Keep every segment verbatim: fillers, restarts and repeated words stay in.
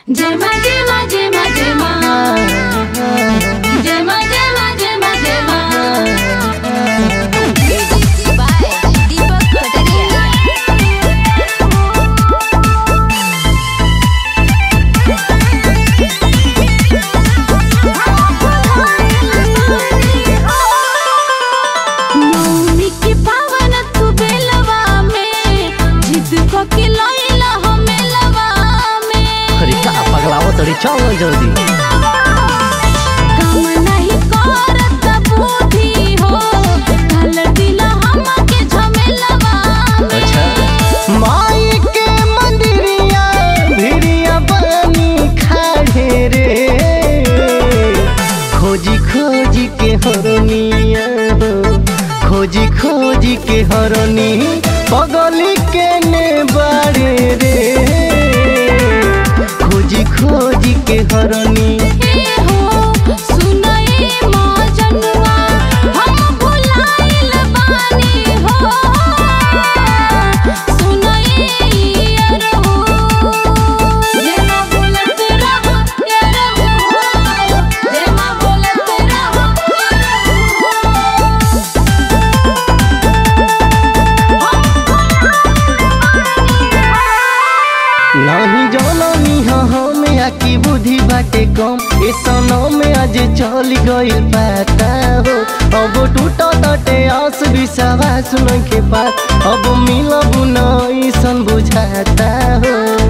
Gemma, Gemma, Gemma, Gemma. Gemma, Gemma, Gemma, Gemma. by Deepak Kataria. Mauni की पावन तू बेलवा में जिद को खिलौला हो मेलवा में। अरे का पगलावो तड़ी चल जल्दी। काम नहीं करत बुद्धि हो ढल दिला हमके झमेलवा में। अच्छा माई के मंदिरिया भिड़िया बनी खाड़े रे खोजी खोजी के हरनिया हो खोजी खोजी के हरनी पगली के ने बाड़े रे खोजी खोजी के हरनी हे हो सुनाई माँ जनुआ हम भुलाइल बानी हो सुनाई यार हो जेमा बोलत रहो यार हो जेमा बोलत रहो नहीं जननी हमें आकी बुद्धि बाटे कम ए सनो में आज चल गइल पता हो अब टूटा तटे आस विश्वास नहीं के पास अब मिलब नहीं सन बुझाता हो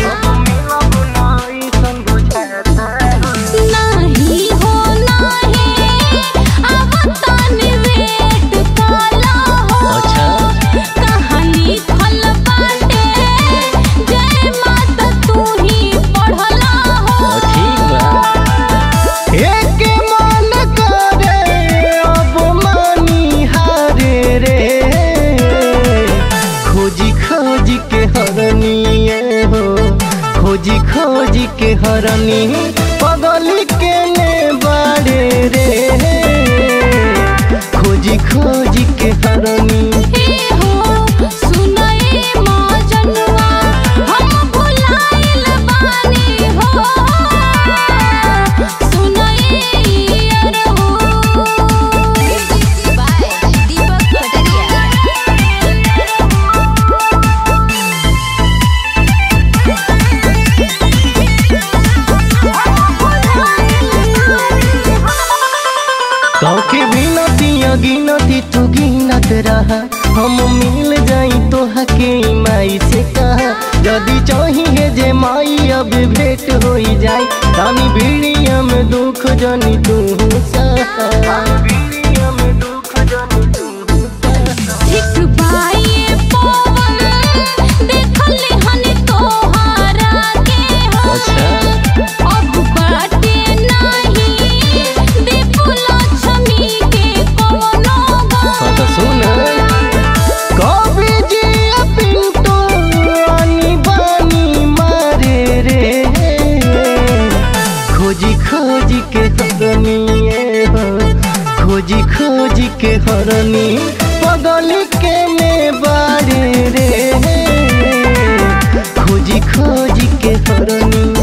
नहीं हो नहीं अब तनी वेट काला हो अच्छा कहानी खल बाटे जय माता तू ही पढ़ला हो ठीक बा एक मन करे अब मानी हारे रे खोजी खोजी के हरनिए हो खोजी खोजी के हरनी पगली के ने बाड़े रे खोजी खोजी के हरनी हे हो सुनाई माँ जनुआ हम भुलाइल बानी हो सुनाई यार हो by Deepak Kataria. कौ के बिनती गिनती तू गिनत रहा हम मिल जाई तो हके माई से कहा यदि चाहिए जे माई अब भेंट हो जाई रानी भीड़िया में दुख जनी तू सहा भीड़िया में दुख जनी तू सहा ठीक बाई पवन देखली हनी तोहारा के हो अच्छा अब बाटे नहीं दीपुला छमी के कोनो हाँ तो सुन कभी जी पिंटू आनी बानी मारे रे खोजी खोजी के हरनिए हो खोजी खोजी के हरनी पगली के ने बाड़े रे खोजी खोजी के हरनी